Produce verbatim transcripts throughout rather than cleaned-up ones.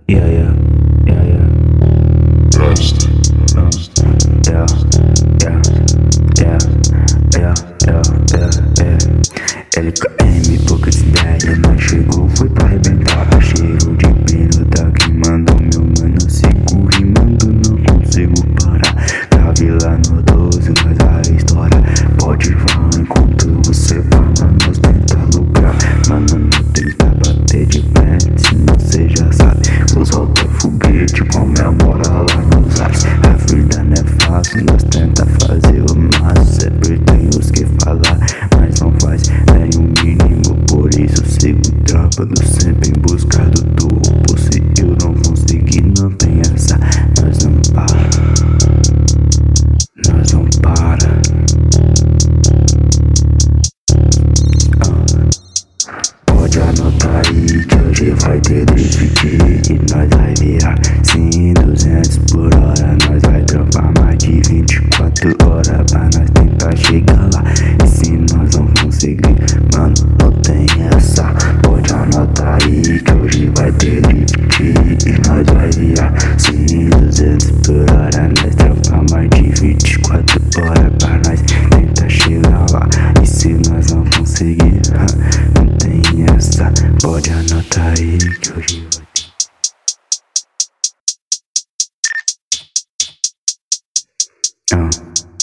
Yeah, yeah, yeah, yeah. Trust. Uh, yeah, yeah, yeah, yeah, yeah, yeah, yeah. L K M, poucas ideias, nós chegou, foi pra arrebentar. Cheiro de pino, tá queimando meu mano. Sigo rimando, não consigo parar. Grave lá no doze, mas a história pode falar enquanto você fala. Nós tenta lucrar, mano, não tenta bater de frente, se você já sabe. Vou soltar foguete com minha moral lá nos ares. A vida não é fácil, nós tenta fazer o máximo. Sempre tem os que falar, mas não faz nem o mínimo. Por isso sigo trampando sempre em busca do topo. Se eu não conseguir, não tem essa. Nós não para, nós não para. Pode anotar aí que hoje vai ter drift e nós vai virar cem, duzentos por hora. Nós vai trampar mais de vinte e quatro horas pra nós tentar chegar lá. E se nós não conseguir, mano, não tem essa. Pode anotar aí que hoje vai ter drift e nós vai virar cem, duzentos por hora. Nós trampar mais de vinte e quatro horas pra nós tentar chegar lá. E se nós não conseguir, não tem essa. Pode anotar aí que hoje vai ter. Ah.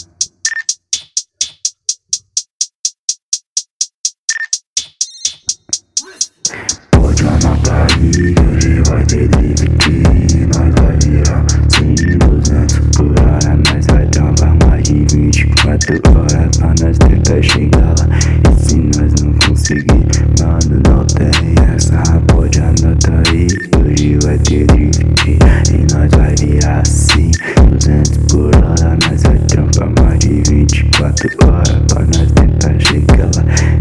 Pode anotar aí que hoje vai ter drift e nós vai virar cem, duzentos por hora. Nós vai trampar mais de vinte e quatro horas pra nós tentar chegar lá. E se nós não conseguir, mano, não tem essa. Pode anotar aí que hoje vai ter drift e nós vai virar cem, duzentos por hora. Nós vai trampar mais de vinte e quatro horas pra nós tentar chegar lá.